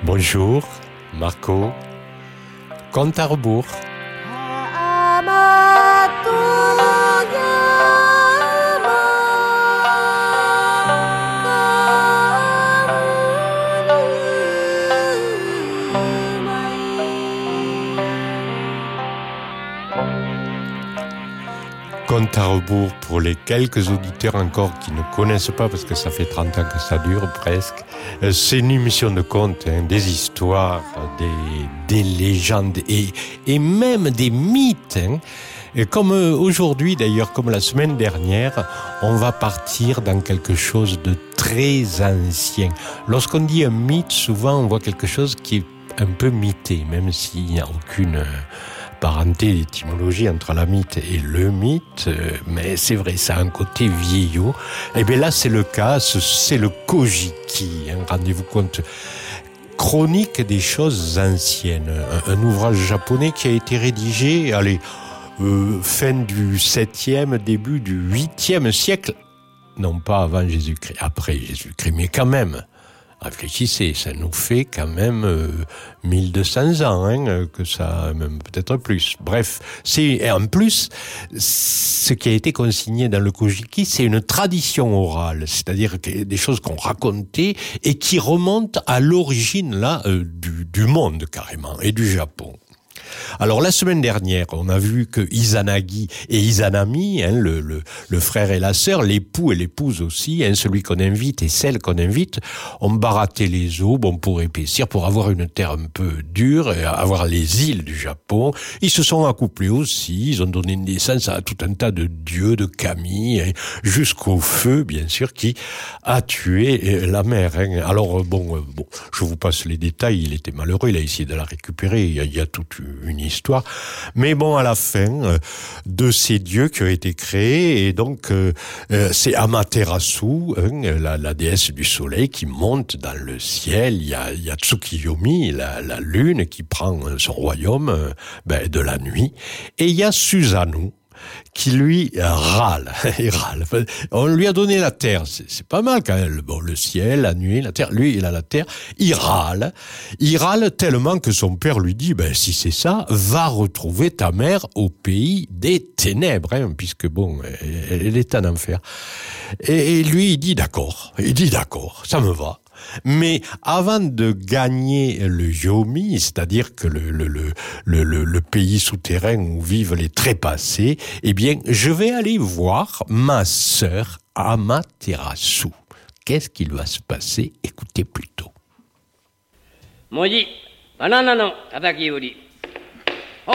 Bonjour, Marco. Compte à rebours. Compte à rebours pour les quelques auditeurs encore qui ne connaissent pas, parce que ça fait 30 ans que ça dure presque. C'est une émission de contes, des histoires, des légendes et même des mythes. Et comme aujourd'hui d'ailleurs, comme la semaine dernière, on va partir dans quelque chose de très ancien. Lorsqu'on dit un mythe, souvent on voit quelque chose qui est un peu mythé, même s'il n'y a aucune parenté d'étymologie entre la mythe et le mythe, mais c'est vrai, ça a un côté vieillot. Et bien là, c'est le cas, c'est le Kojiki, rendez-vous compte, chronique des choses anciennes, un ouvrage japonais qui a été rédigé, fin du 7e, début du 8e siècle, non pas avant Jésus-Christ, après Jésus-Christ, mais quand même. Réfléchissez, ça nous fait quand même 1200 ans, que ça, même peut-être plus. Bref, et en plus, ce qui a été consigné dans le Kojiki, c'est une tradition orale, c'est-à-dire des choses qu'on racontait et qui remontent à l'origine là du monde carrément et du Japon. Alors la semaine dernière, on a vu que Izanagi et Izanami, le frère et la sœur, l'époux et l'épouse aussi, celui qu'on invite et celle qu'on invite, ont baratté les eaux, pour épaissir, pour avoir une terre un peu dure, et avoir les îles du Japon. Ils se sont accouplés aussi, ils ont donné naissance à tout un tas de dieux, de kami, jusqu'au feu, bien sûr, qui a tué la mère. Alors je vous passe les détails, il était malheureux, il a essayé de la récupérer, il y a toute une histoire, mais à la fin de ces dieux qui ont été créés, et donc c'est Amaterasu, la déesse du soleil, qui monte dans le ciel. Il y a Tsukiyomi, la lune, qui prend son royaume de la nuit, et il y a Susanoo, qui lui râle. On lui a donné la terre, c'est pas mal quand même. Le ciel, la nuit, la terre. Lui, il a la terre. Il râle tellement que son père lui dit, si c'est ça, va retrouver ta mère au pays des ténèbres, puisque elle est en enfer. Et lui, il dit d'accord, ça me va. Mais avant de gagner le Yomi, c'est-à-dire que le pays souterrain où vivent les trépassés, je vais aller voir ma sœur Amaterasu. Qu'est-ce qu'il va se passer? Écoutez plutôt. Moji, banana no tataki uri. Oh,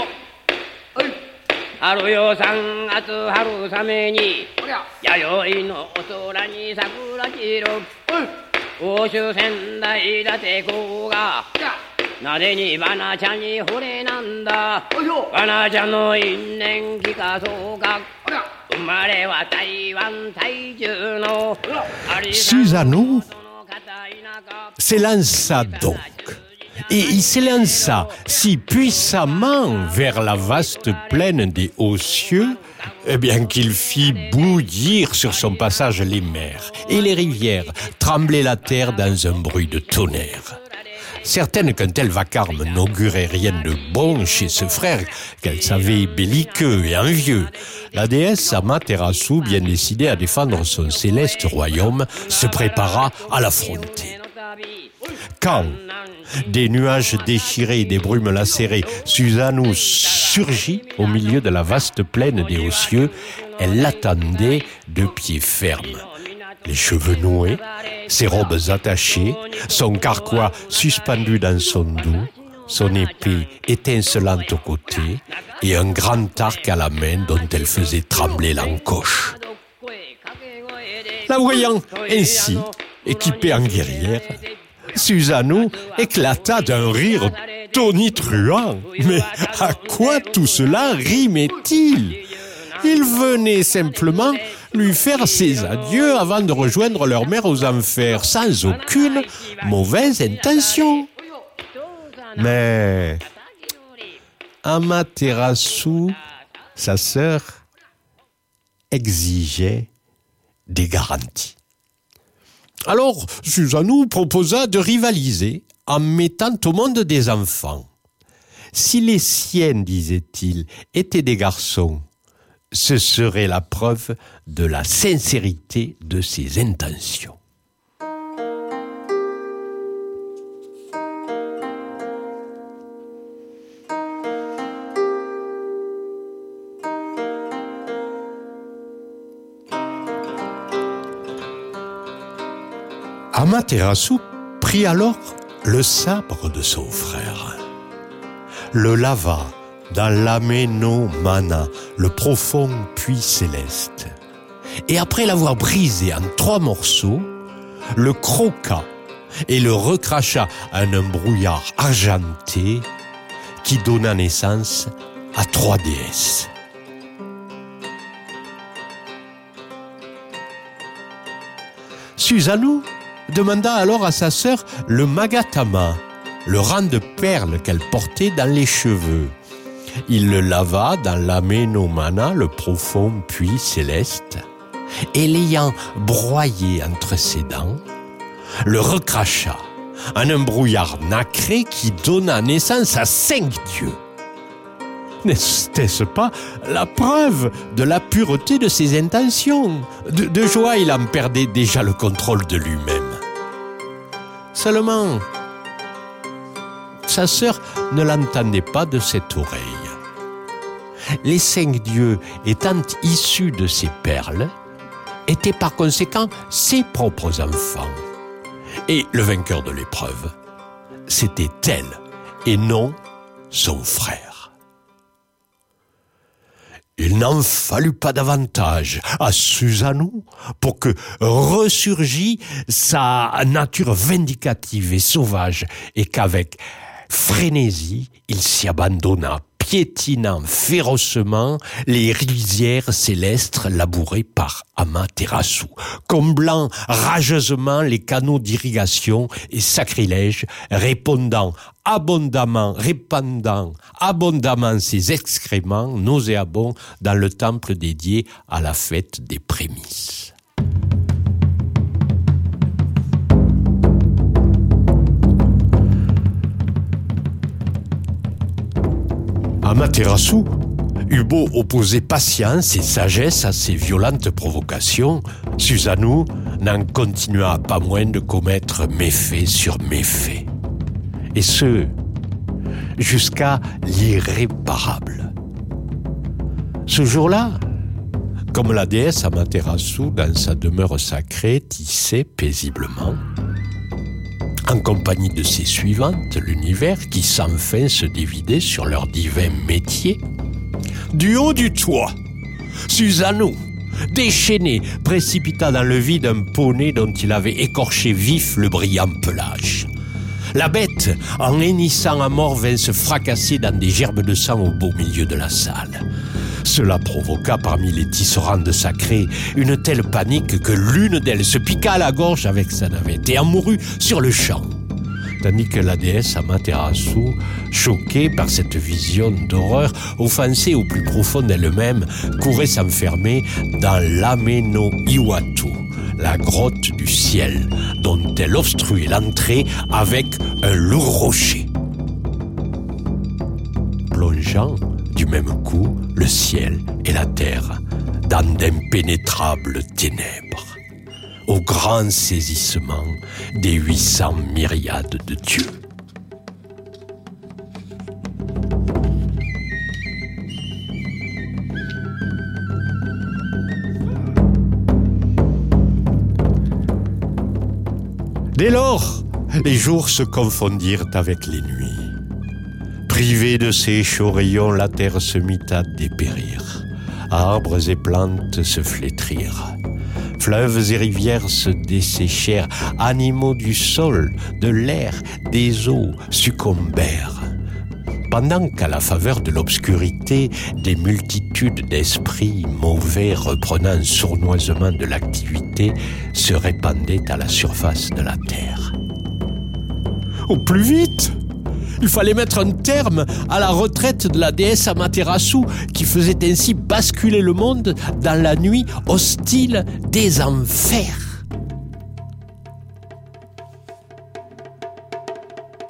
haru yo 3月春雨に弥生のお空に桜散る。欧州仙台伊達公がなでにバナちゃんに惚れなんだ。バナちゃんの因縁聞かそうか。生まれは台湾台中の Susanoo s'élança donc. Et il s'élança si puissamment vers la vaste plaine des hauts cieux, qu'il fit bouillir sur son passage les mers et les rivières, trembler la terre dans un bruit de tonnerre. Certaine qu'un tel vacarme n'augurait rien de bon chez ce frère, qu'elle savait belliqueux et envieux, la déesse Amaterasu, bien décidée à défendre son céleste royaume, se prépara à l'affronter. Quand, des nuages déchirés et des brumes lacérées, Susanoo surgit au milieu de la vaste plaine des hauts cieux, elle l'attendait de pied ferme. Les cheveux noués, ses robes attachées, son carquois suspendu dans son dos, son épée étincelante au côté et un grand arc à la main dont elle faisait trembler l'encoche. La voyant ainsi, équipée en guerrière, Susanoo éclata d'un rire tonitruant. Mais à quoi tout cela rimait-il? Il venait simplement lui faire ses adieux avant de rejoindre leur mère aux enfers, sans aucune mauvaise intention. Mais Amaterasu, sa sœur, exigeait des garanties. Alors, Susanoo proposa de rivaliser en mettant au monde des enfants. Si les siens, disait-il, étaient des garçons, ce serait la preuve de la sincérité de ses intentions. Amaterasu prit alors le sabre de son frère, le lava dans l'Ameno Mana, le profond puits céleste, et après l'avoir brisé en 3 morceaux, le croqua et le recracha en un brouillard argenté qui donna naissance à 3 déesses. Susanoo demanda alors à sa sœur le Magatama, le rang de perles qu'elle portait dans les cheveux. Il le lava dans l'Ameno Mana, le profond puits céleste, et l'ayant broyé entre ses dents, le recracha en un brouillard nacré qui donna naissance à 5 dieux. N'était-ce pas la preuve de la pureté de ses intentions? De joie, il en perdait déjà le contrôle de lui-même. Seulement, sa sœur ne l'entendait pas de cette oreille. Les 5 dieux, étant issus de ces perles, étaient par conséquent ses propres enfants. Et le vainqueur de l'épreuve, c'était elle, et non son frère. Il n'en fallut pas davantage à Susanoo pour que ressurgît sa nature vindicative et sauvage, et qu'avec frénésie, il s'y abandonna, piétinant férocement les rizières célestes labourées par Amaterasu, comblant rageusement les canaux d'irrigation et sacrilèges, répandant abondamment ses excréments nauséabonds dans le temple dédié à la fête des prémices. Amaterasu eut beau opposer patience et sagesse à ces violentes provocations, Susanoo n'en continua pas moins de commettre méfait sur méfait. Et ce, jusqu'à l'irréparable. Ce jour-là, comme la déesse Amaterasu dans sa demeure sacrée tissait paisiblement, en compagnie de ses suivantes, l'univers qui sans fin se dévidait sur leur divin métier, du haut du toit, Susanoo, déchaîné, précipita dans le vide un poney dont il avait écorché vif le brillant pelage. La bête, en hennissant à mort, vint se fracasser dans des gerbes de sang au beau milieu de la salle. Cela provoqua parmi les tisserandes sacrées une telle panique que l'une d'elles se piqua à la gorge avec sa navette et en mourut sur le champ. Tandis que la déesse Amaterasu, choquée par cette vision d'horreur, offensée au plus profond d'elle-même, courait s'enfermer dans l'Ameno Iwatu, la grotte du ciel, dont elle obstruait l'entrée avec un lourd rocher. Plongeant du même coup le ciel et la terre dans d'impénétrables ténèbres, au grand saisissement des 800 myriades de dieux. Dès lors, les jours se confondirent avec les nuits. Privée de ses chauds rayons, la terre se mit à dépérir. Arbres et plantes se flétrirent. Fleuves et rivières se desséchèrent. Animaux du sol, de l'air, des eaux succombèrent. Pendant qu'à la faveur de l'obscurité, des multitudes d'esprits mauvais reprenant sournoisement de l'activité se répandaient à la surface de la terre. Au plus vite! Il fallait mettre un terme à la retraite de la déesse Amaterasu qui faisait ainsi basculer le monde dans la nuit hostile des enfers.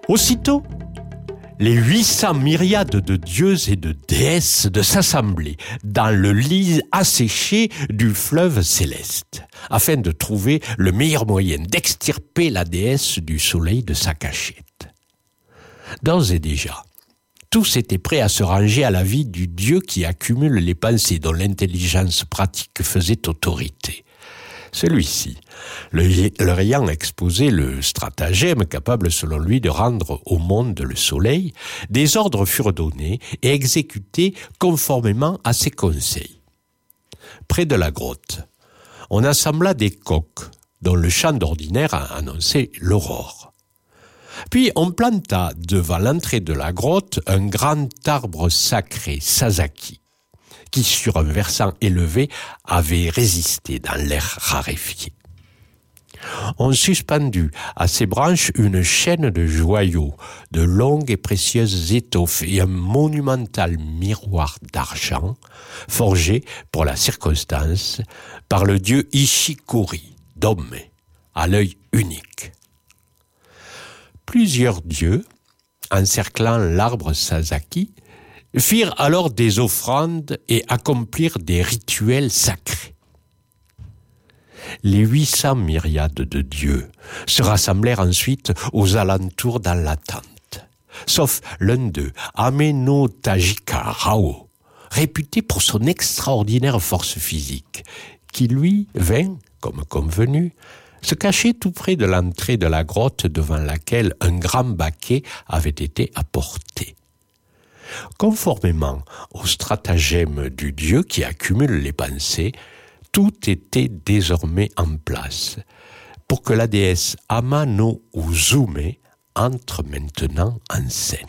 Aussitôt, les 800 myriades de dieux et de déesses de s'assembler dans le lit asséché du fleuve céleste, afin de trouver le meilleur moyen d'extirper la déesse du soleil de sa cachette. D'ores et déjà, tous étaient prêts à se ranger à l'avis du dieu qui accumule les pensées dont l'intelligence pratique faisait autorité. Celui-ci, leur ayant exposé le stratagème capable selon lui de rendre au monde le soleil, des ordres furent donnés et exécutés conformément à ses conseils. Près de la grotte, on assembla des coqs dont le chant d'ordinaire annonçait l'aurore. Puis on planta devant l'entrée de la grotte un grand arbre sacré, Sasaki, qui sur un versant élevé avait résisté dans l'air raréfié. On suspendit à ses branches une chaîne de joyaux, de longues et précieuses étoffes et un monumental miroir d'argent, forgé pour la circonstance par le dieu Ishikuri, Dome, à l'œil unique. Plusieurs dieux, encerclant l'arbre Sasaki, firent alors des offrandes et accomplirent des rituels sacrés. Les 800 myriades de dieux se rassemblèrent ensuite aux alentours dans la tente, sauf l'un d'eux, Amenotajika Rao, réputé pour son extraordinaire force physique, qui lui vint, comme convenu, se cacher tout près de l'entrée de la grotte devant laquelle un grand baquet avait été apporté. Conformément au stratagème du dieu qui accumule les pensées, tout était désormais en place pour que la déesse Ama no Uzume entre maintenant en scène.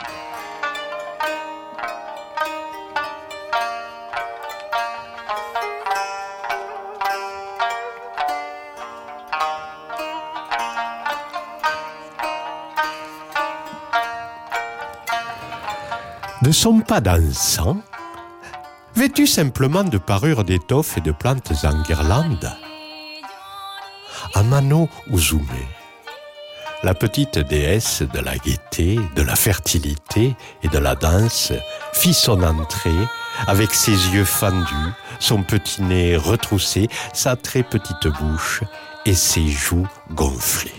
De son pas dansant, vêtu simplement de parures d'étoffes et de plantes en guirlande, Ama no Uzume, la petite déesse de la gaieté, de la fertilité et de la danse, fit son entrée avec ses yeux fendus, son petit nez retroussé, sa très petite bouche et ses joues gonflées.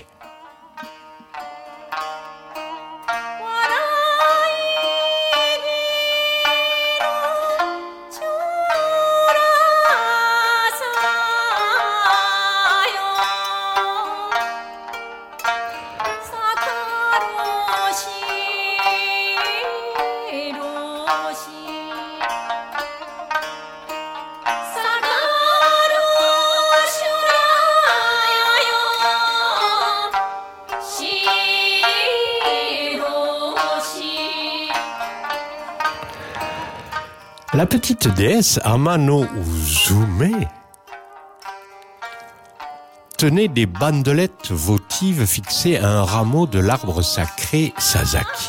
La petite déesse Ama no Uzume tenait des bandelettes votives fixées à un rameau de l'arbre sacré Sasaki.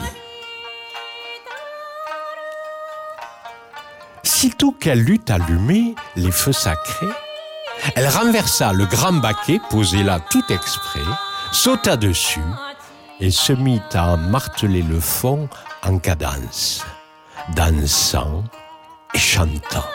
Sitôt qu'elle eut allumé les feux sacrés, elle renversa le grand baquet posé là tout exprès, sauta dessus et se mit à marteler le fond en cadence, dansant et chantant.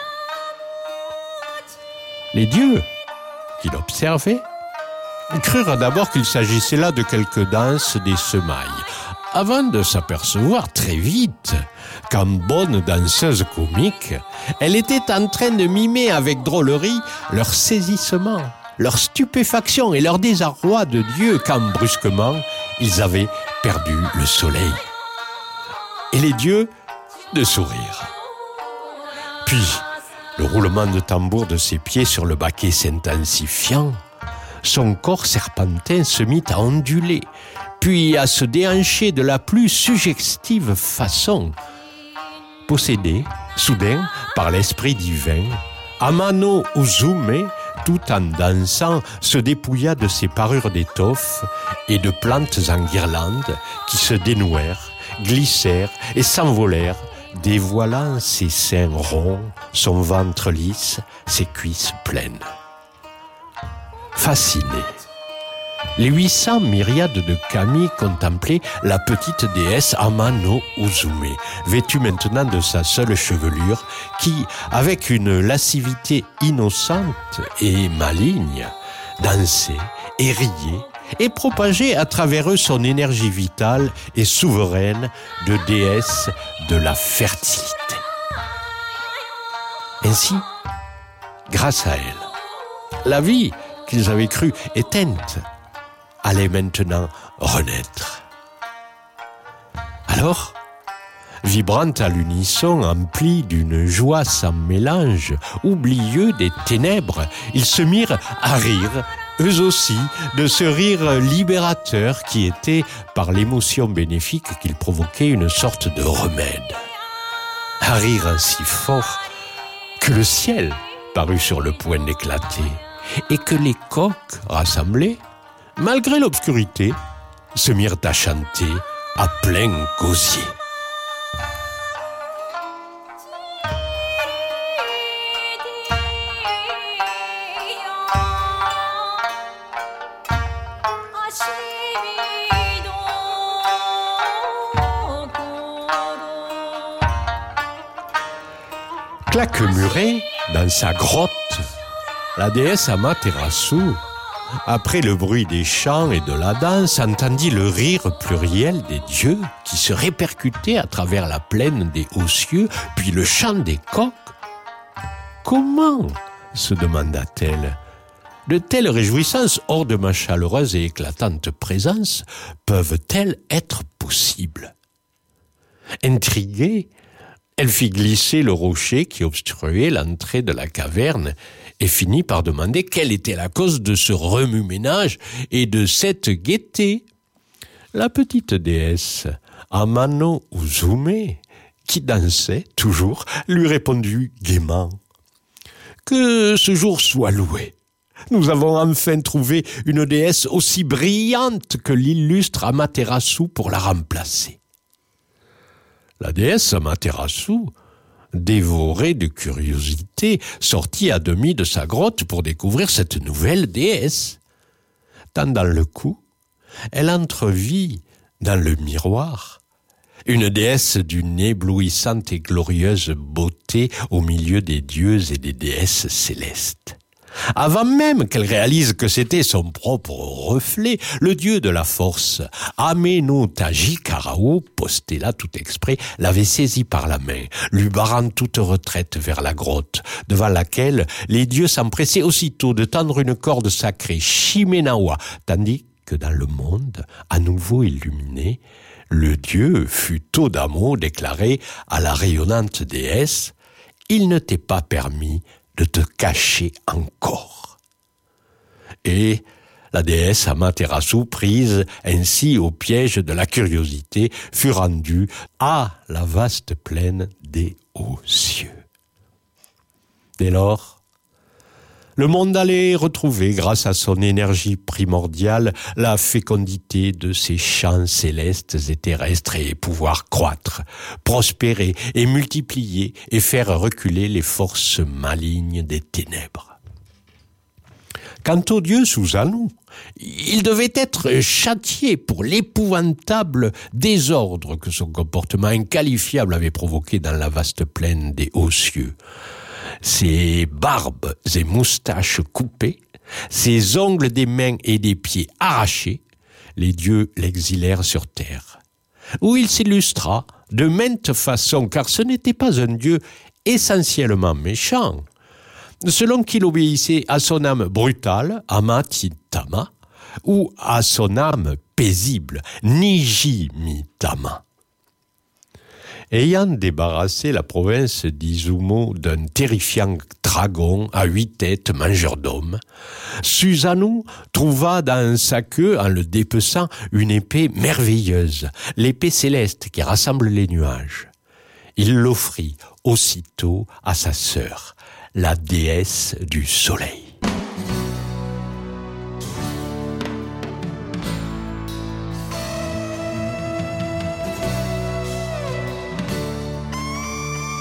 Les dieux, qui l'observaient, crurent d'abord qu'il s'agissait là de quelque danse des semailles, avant de s'apercevoir très vite qu'en bonne danseuse comique, elle était en train de mimer avec drôlerie leur saisissement, leur stupéfaction et leur désarroi de Dieu quand brusquement ils avaient perdu le soleil. Et les dieux de sourire. Puis, le roulement de tambour de ses pieds sur le baquet s'intensifiant, son corps serpentin se mit à onduler, puis à se déhancher de la plus suggestive façon. Possédé, soudain, par l'esprit divin, Ama no Uzume, tout en dansant, se dépouilla de ses parures d'étoffes et de plantes en guirlandes qui se dénouèrent, glissèrent et s'envolèrent, dévoilant ses seins ronds, son ventre lisse, ses cuisses pleines. Fasciné, les 800 myriades de kami contemplaient la petite déesse Ama no Uzume, vêtue maintenant de sa seule chevelure, qui, avec une lascivité innocente et maligne, dansait et riait et propageait à travers eux son énergie vitale et souveraine de déesse de la fertilité. Ainsi, grâce à elle, la vie qu'ils avaient crue éteinte allait maintenant renaître. Alors, vibrant à l'unisson, emplis d'une joie sans mélange, oublieux des ténèbres, ils se mirent à rire, eux aussi, de ce rire libérateur qui était, par l'émotion bénéfique qu'il provoquait, une sorte de remède. Un rire si fort que le ciel parut sur le point d'éclater et que les coqs rassemblés, malgré l'obscurité, se mirent à chanter à plein gosier. Claquemurée dans sa grotte, la déesse Amaterasu, après le bruit des chants et de la danse, entendit le rire pluriel des dieux qui se répercutait à travers la plaine des hauts cieux, puis le chant des coqs. Comment, se demanda-t-elle, de telles réjouissances hors de ma chaleureuse et éclatante présence peuvent-elles être possibles? Intriguée, elle fit glisser le rocher qui obstruait l'entrée de la caverne et finit par demander quelle était la cause de ce remue-ménage et de cette gaieté. La petite déesse, Ama no Uzume, qui dansait toujours, lui répondit gaiement « Que ce jour soit loué. Nous avons enfin trouvé une déesse aussi brillante que l'illustre Amaterasu pour la remplacer. » La déesse Amaterasu, dévorée de curiosité, sortit à demi de sa grotte pour découvrir cette nouvelle déesse. Tendant le cou, elle entrevit dans le miroir une déesse d'une éblouissante et glorieuse beauté au milieu des dieux et des déesses célestes. Avant même qu'elle réalise que c'était son propre reflet, le dieu de la force, Ame-no-Taji-Karao, posté là tout exprès, l'avait saisi par la main, lui barrant toute retraite vers la grotte, devant laquelle les dieux s'empressaient aussitôt de tendre une corde sacrée, Shimenawa, tandis que dans le monde, à nouveau illuminé, le dieu Futodamo déclarait à la rayonnante déesse « Il ne t'est pas permis de te cacher encore. » Et la déesse Amaterasu, prise ainsi au piège de la curiosité, fut rendue à la vaste plaine des hauts cieux. Dès lors, le monde allait retrouver, grâce à son énergie primordiale, la fécondité de ses champs célestes et terrestres et pouvoir croître, prospérer et multiplier et faire reculer les forces malignes des ténèbres. Quant au dieu Susanoo, il devait être châtié pour l'épouvantable désordre que son comportement inqualifiable avait provoqué dans la vaste plaine des hauts cieux. Ses barbes et moustaches coupées, ses ongles des mains et des pieds arrachés, les dieux l'exilèrent sur terre, où il s'illustra de maintes façons, car ce n'était pas un dieu essentiellement méchant, selon qu'il obéissait à son âme brutale, Amatitama, ou à son âme paisible, Nijimitama. Ayant débarrassé la province d'Izumo d'un terrifiant dragon à 8 têtes mangeur d'hommes, Susanoo trouva dans sa queue, en le dépeçant, une épée merveilleuse, l'épée céleste qui rassemble les nuages. Il l'offrit aussitôt à sa sœur, la déesse du soleil.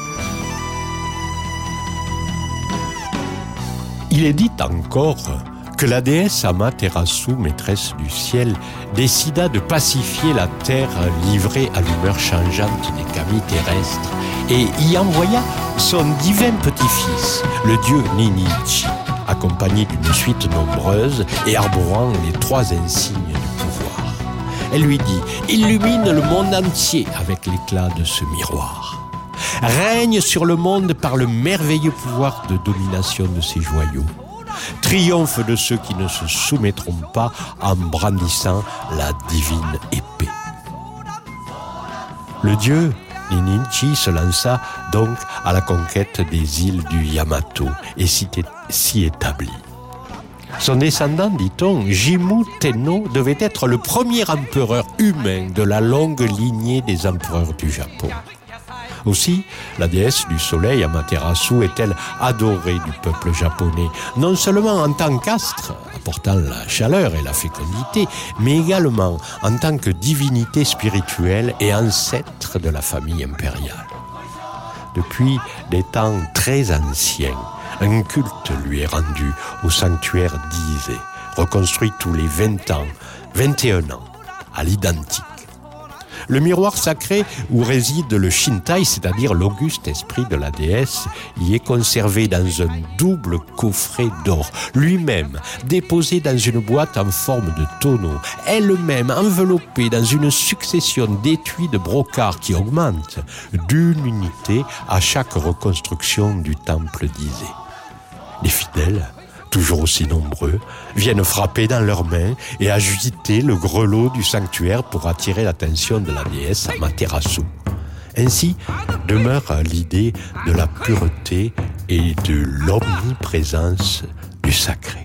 Il est dit encore que la déesse Amaterasu, maîtresse du ciel, décida de pacifier la terre livrée à l'humeur changeante des kami terrestres et y envoya son divin petit-fils, le dieu Ninichi, accompagné d'une suite nombreuse et arborant les 3 insignes du pouvoir. Elle lui dit « Illumine le monde entier avec l'éclat de ce miroir. Règne sur le monde par le merveilleux pouvoir de domination de ses joyaux. Triomphe de ceux qui ne se soumettront pas en brandissant la divine épée. » Le dieu Ninichi se lança donc à la conquête des îles du Yamato et s'y établit. Son descendant, dit-on, Jimmu Tenno, devait être le premier empereur humain de la longue lignée des empereurs du Japon. Aussi, la déesse du soleil Amaterasu est-elle adorée du peuple japonais, non seulement en tant qu'astre, apportant la chaleur et la fécondité, mais également en tant que divinité spirituelle et ancêtre de la famille impériale. Depuis des temps très anciens, un culte lui est rendu au sanctuaire d'Ise, reconstruit tous les 21 ans, à l'identique. Le miroir sacré où réside le Shintai, c'est-à-dire l'auguste esprit de la déesse, y est conservé dans un double coffret d'or, lui-même déposé dans une boîte en forme de tonneau, elle-même enveloppée dans une succession d'étuis de brocart qui augmentent d'une unité à chaque reconstruction du temple d'Ise. Les fidèles, toujours aussi nombreux, viennent frapper dans leurs mains et agiter le grelot du sanctuaire pour attirer l'attention de la déesse Amaterasu. Ainsi demeure l'idée de la pureté et de l'omniprésence du sacré.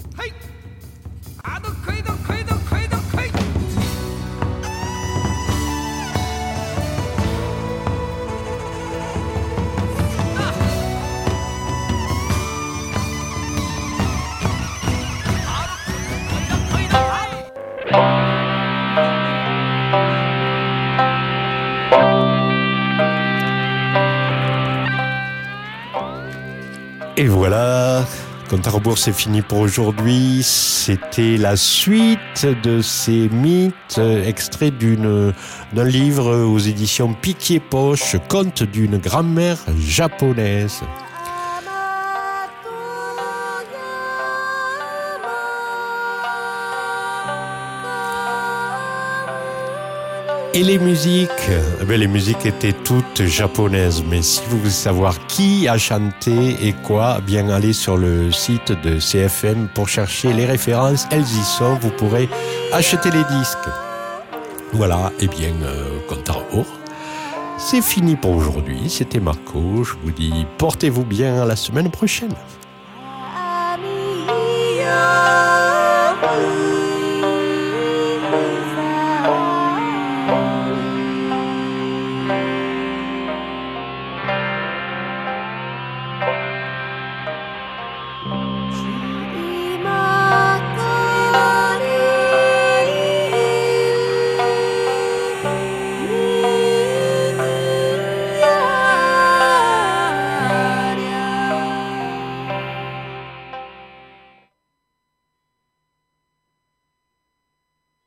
Et voilà, compte à rebours, c'est fini pour aujourd'hui. C'était la suite de ces mythes extraits d'un livre aux éditions Piquier-Poche, Conte d'une grand-mère japonaise. Et les musiques, les musiques étaient toutes japonaises, mais si vous voulez savoir qui a chanté et quoi, bien allez sur le site de CFM pour chercher les références, elles y sont, vous pourrez acheter les disques. Voilà, compte à rebours. C'est fini pour aujourd'hui, c'était Marco, je vous dis portez-vous bien à la semaine prochaine.